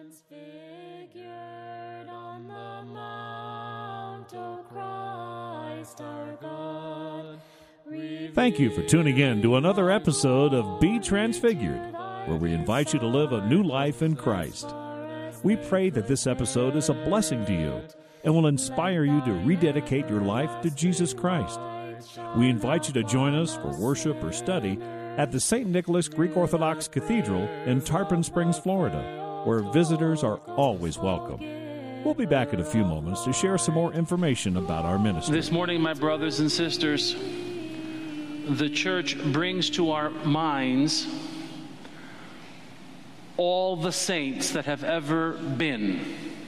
transfigured on the mount, O Christ our God. Thank you for tuning in to another episode of Be Transfigured, where we invite you to live a new life in Christ. We pray that this episode is a blessing to you and will inspire you to rededicate your life to Jesus Christ. We invite you to join us for worship or study at the St. Nicholas Greek Orthodox Cathedral in Tarpon Springs, Florida, where visitors are always welcome. We'll be back in a few moments to share some more information about our ministry. This morning, my brothers and sisters, the church brings to our minds all the saints that have ever been.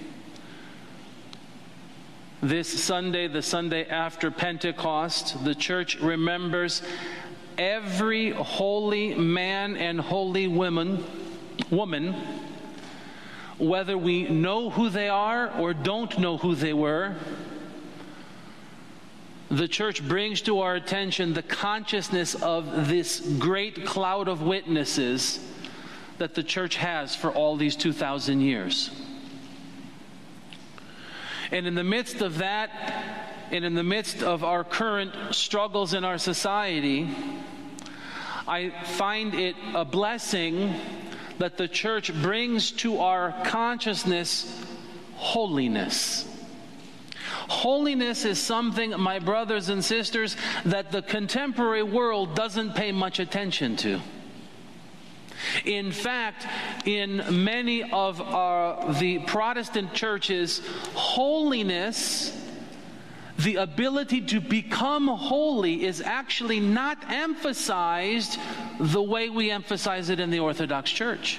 This Sunday, the Sunday after Pentecost, the church remembers every holy man and holy woman, whether we know who they are or don't know who they were. The church brings to our attention the consciousness of this great cloud of witnesses that the church has for all these 2,000 years. And in the midst of that, and in the midst of our current struggles in our society, I find it a blessing that the church brings to our consciousness holiness. Holiness is something, my brothers and sisters, that the contemporary world doesn't pay much attention to. In fact, in many of the Protestant churches, holiness, the ability to become holy, is actually not emphasized the way we emphasize it in the Orthodox Church.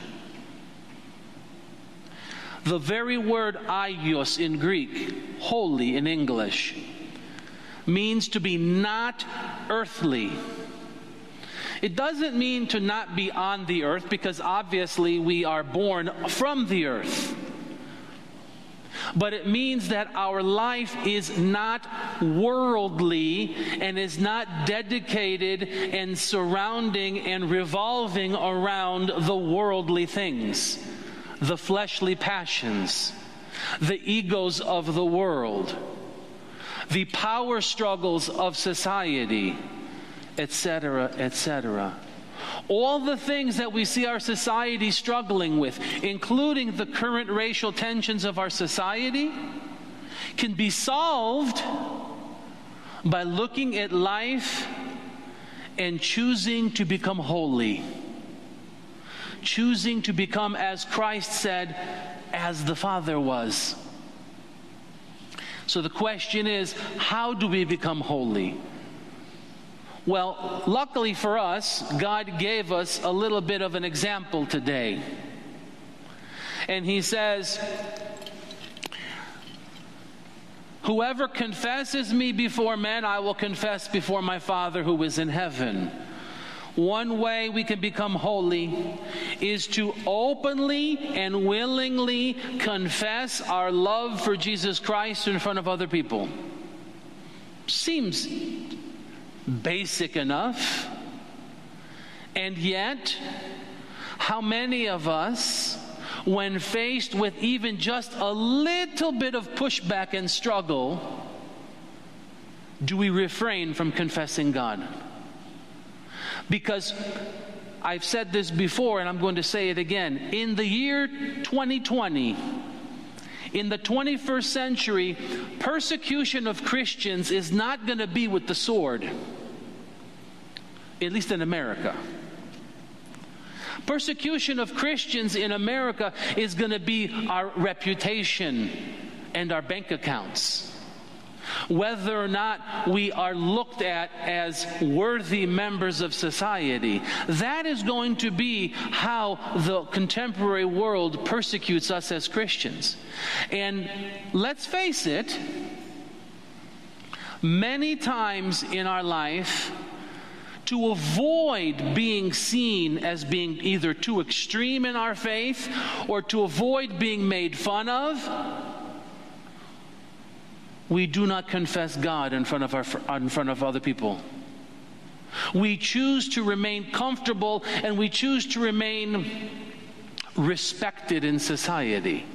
The very word aios in Greek, holy in English, means to be not earthly. It doesn't mean to not be on the earth, because obviously we are born from the earth. But it means that our life is not worldly and is not dedicated and surrounding and revolving around the worldly things, the fleshly passions, the egos of the world, the power struggles of society, etc., etc. All the things that we see our society struggling with, including the current racial tensions of our society, can be solved by looking at life and choosing to become holy. Choosing to become, as Christ said, as the Father was. So the question is, how do we become holy? Well, luckily for us, God gave us a little bit of an example today. And He says, "Whoever confesses me before men, I will confess before my Father who is in heaven." One way we can become holy is to openly and willingly confess our love for Jesus Christ in front of other people. Seems basic enough. And yet, how many of us, when faced with even just a little bit of pushback and struggle, do we refrain from confessing God? Because I've said this before, and I'm going to say it again. In the year 2020, in the 21st century, persecution of Christians is not going to be with the sword, at least in America. Persecution of Christians in America is going to be our reputation and our bank accounts. Whether or not we are looked at as worthy members of society, that is going to be how the contemporary world persecutes us as Christians. And let's face it, many times in our life, to avoid being seen as being either too extreme in our faith or to avoid being made fun of, we do not confess God in front of other people. We choose to remain comfortable, and we choose to remain respected in society.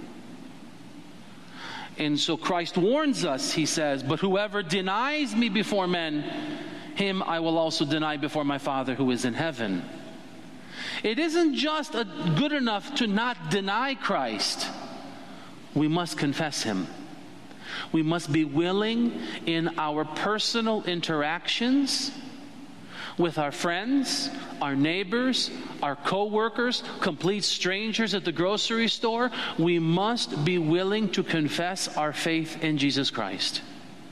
And so Christ warns us, he says, but whoever denies me before men, him I will also deny before my Father who is in heaven. It isn't just good enough to not deny Christ. We must confess him. We must be willing in our personal interactions with our friends, our neighbors, our co-workers, complete strangers at the grocery store. We must be willing to confess our faith in Jesus Christ.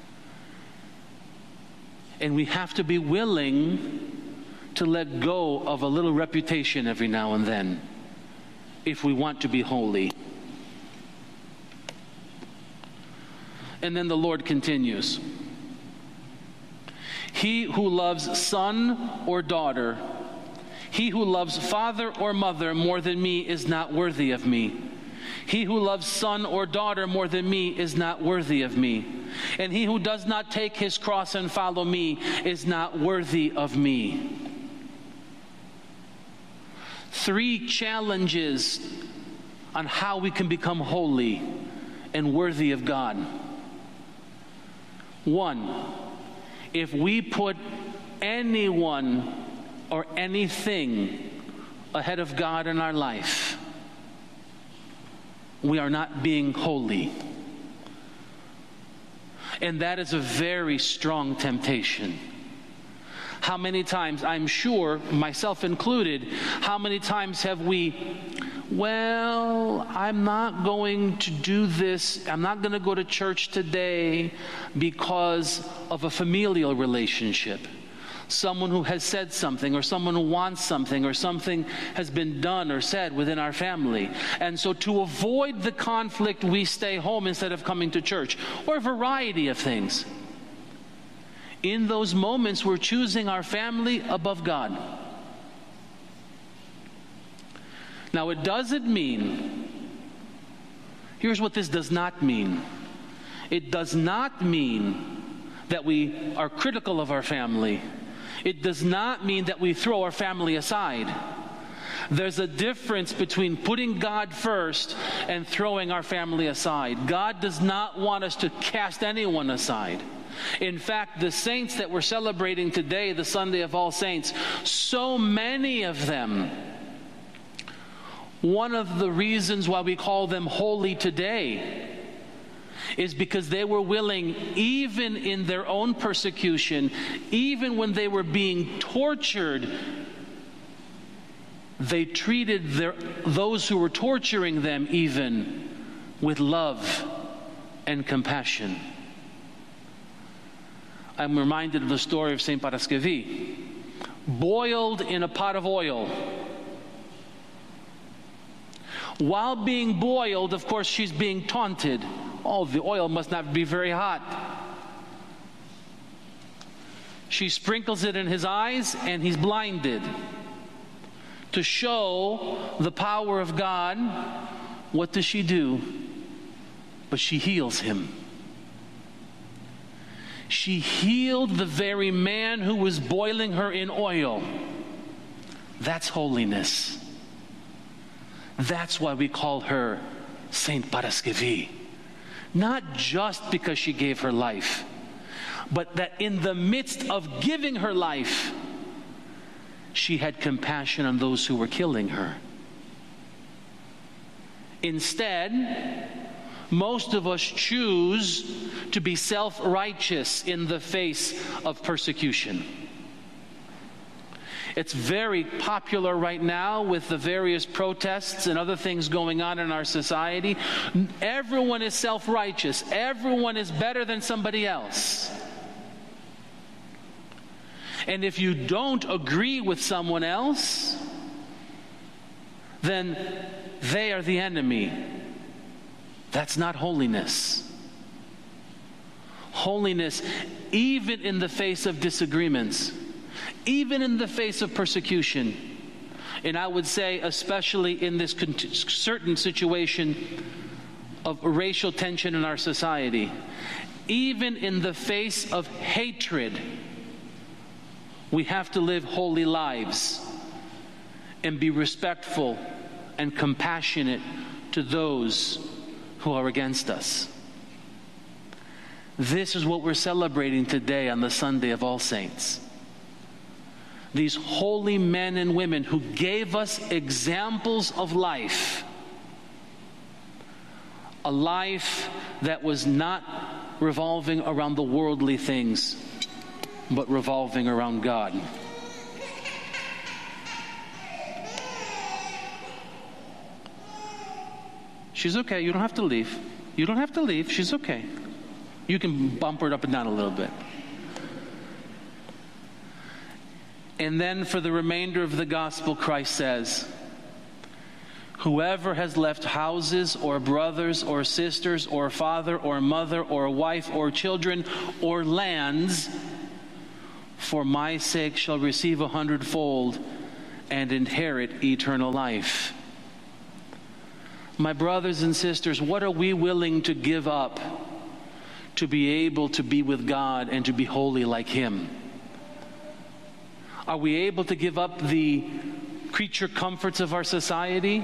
And we have to be willing to let go of a little reputation every now and then if we want to be holy. And then the Lord continues. He who loves son or daughter, he who loves father or mother more than me is not worthy of me. He who loves son or daughter more than me is not worthy of me. And he who does not take his cross and follow me is not worthy of me. 3 challenges on how we can become holy and worthy of God. 1, if we put anyone or anything ahead of God in our life, we are not being holy. And that is a very strong temptation. How many times, I'm sure, myself included, how many times have we, well, I'm not going to do this, I'm not going to go to church today because of a familial relationship. Someone who has said something, or someone who wants something, or something has been done or said within our family. And so to avoid the conflict, we stay home instead of coming to church, or a variety of things. In those moments, we're choosing our family above God. Now, it doesn't mean, here's what this does not mean. It does not mean that we are critical of our family. It does not mean that we throw our family aside. There's a difference between putting God first and throwing our family aside. God does not want us to cast anyone aside. In fact, the saints that we're celebrating today, the Sunday of All Saints, so many of them, one of the reasons why we call them holy today is because they were willing, even in their own persecution, even when they were being tortured, they treated those who were torturing them even with love and compassion. I'm reminded of the story of Saint Paraskevi, boiled in a pot of oil. While being boiled, of course, she's being taunted. Oh, the oil must not be very hot. She sprinkles it in his eyes, and he's blinded. To show the power of God, what does she do? But she heals him. She healed the very man who was boiling her in oil. That's holiness. That's why we call her Saint Paraskevi. Not just because she gave her life, but that in the midst of giving her life, she had compassion on those who were killing her. Instead, most of us choose to be self-righteous in the face of persecution. It's very popular right now with the various protests and other things going on in our society. Everyone is self-righteous. Everyone is better than somebody else. And if you don't agree with someone else, then they are the enemy. That's not holiness. Holiness, even in the face of disagreements, even in the face of persecution, and I would say especially in this certain situation of racial tension in our society, even in the face of hatred, we have to live holy lives and be respectful and compassionate to those who are against us. This is what we're celebrating today on the Sunday of All Saints. These holy men and women who gave us examples of life. A life that was not revolving around the worldly things, but revolving around God. She's okay. You don't have to leave. You don't have to leave. She's okay. You can bump her up and down a little bit. And then for the remainder of the gospel, Christ says, whoever has left houses or brothers or sisters or father or mother or wife or children or lands for my sake shall receive 100-fold and inherit eternal life. My brothers and sisters, what are we willing to give up to be able to be with God and to be holy like Him? Are we able to give up the creature comforts of our society?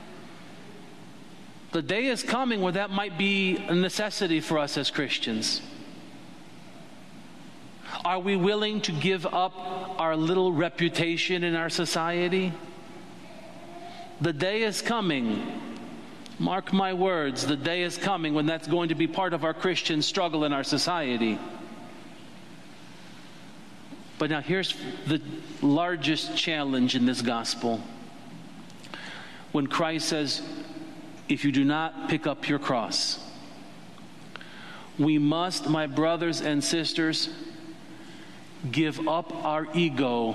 The day is coming where that might be a necessity for us as Christians. Are we willing to give up our little reputation in our society? The day is coming. Mark my words, the day is coming when that's going to be part of our Christian struggle in our society. But now here's the largest challenge in this gospel. When Christ says, if you do not pick up your cross, we must, my brothers and sisters, give up our ego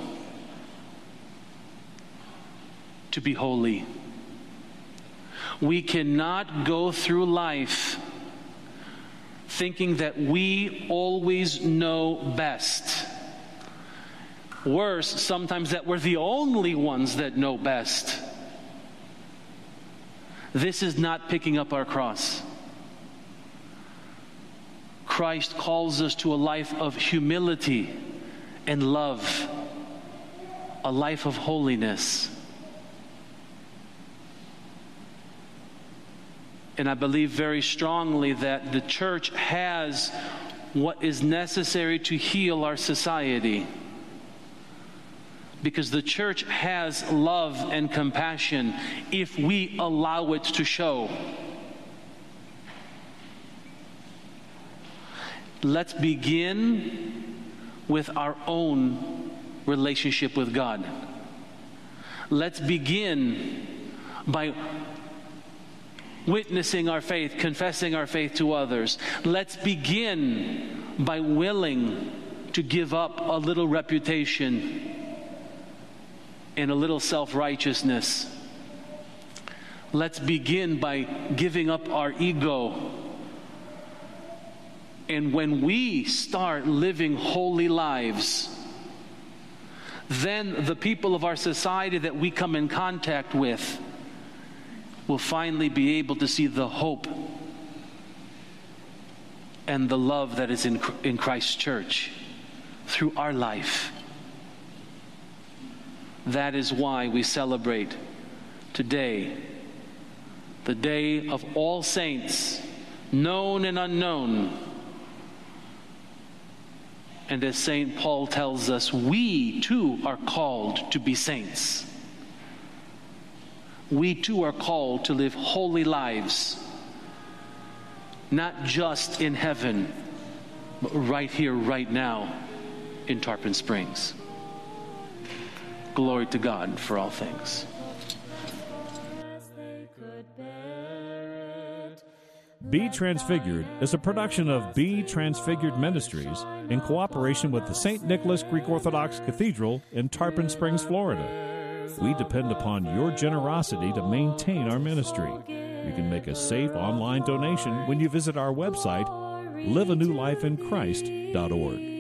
to be holy. We cannot go through life thinking that we always know best. Worse, sometimes that we're the only ones that know best. This is not picking up our cross. Christ calls us to a life of humility and love, a life of holiness. And I believe very strongly that the church has what is necessary to heal our society. Because the church has love and compassion if we allow it to show. Let's begin with our own relationship with God. Let's begin by witnessing our faith, confessing our faith to others. Let's begin by willing to give up a little reputation and a little self-righteousness. Let's begin by giving up our ego. And when we start living holy lives, then the people of our society that we come in contact with will finally be able to see the hope and the love that is in Christ's church through our life. That is why we celebrate today, the day of all saints, known and unknown. And as St. Paul tells us, we too are called to be saints. We too are called to live holy lives, not just in heaven, but right here, right now, in Tarpon Springs. Glory to God for all things. Be Transfigured is a production of Be Transfigured Ministries in cooperation with the St. Nicholas Greek Orthodox Cathedral in Tarpon Springs, Florida. We depend upon your generosity to maintain our ministry. You can make a safe online donation when you visit our website, liveanewlifeinchrist.org.